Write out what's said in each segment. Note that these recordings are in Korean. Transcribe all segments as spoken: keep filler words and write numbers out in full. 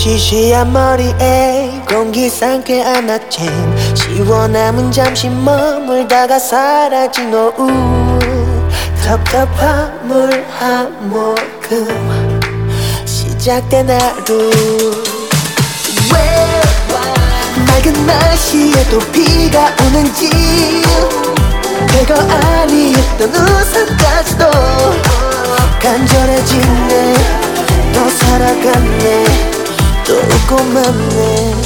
시시한 머리에 공기 상쾌한 아침 시원함은 잠시 머물다가 사라진 오후 텁텁한 물 한 모금 시작된 하루 왜 맑은 날씨에 또 비가 오는지 별거 아니었던 우산까지도 간절해지네 또 살아갔네 또 웃고 맘네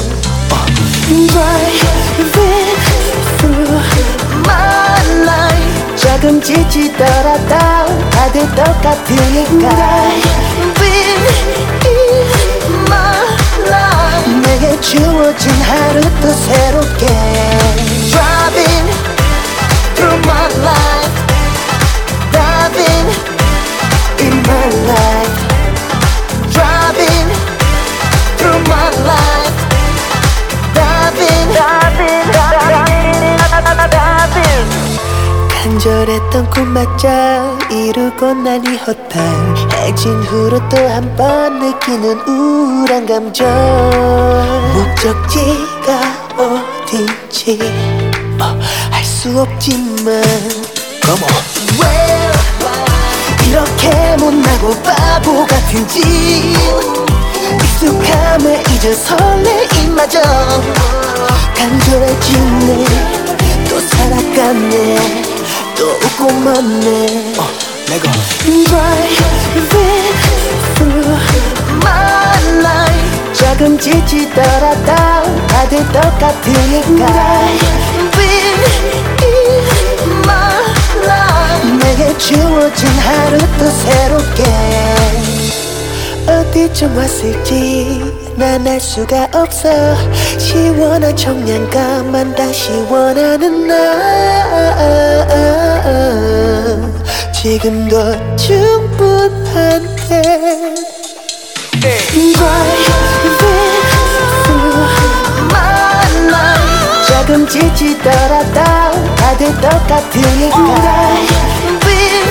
Driving through my life 조금 지치더라도 다들 똑같으니까 Driving in my life 내게 주어진 하루도 새롭게 Driving through my life Driving in my life Driving through my life Driving Driving Driving Driving 간절했던 꿈마저 이루고 난 이 호텔 해진 후로 또 한 번 느끼는 우울한 감정 목적지가 어딘지 어, 알 수 없지만 Come on 왜 이렇게 못나고 바보 같은지 익숙함을 잊은 설레임마저 간절해지네 또 살아갔네 또 웃고 맘네 어, 내가 Driving through my life 조금 지치더라도 다들 똑같으니까 Driving in my life 내게 주어진 하루도 새롭게 어디쯤 왔을지 난 알 수가 없어 시원한 청량감만 다시 원하는 나 지금도 충분한데 Driving through my life 조금 지치더라도 다들 똑같으니까 Driving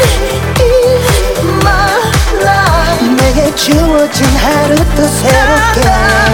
in my life 내게 주어진 하루도 새롭게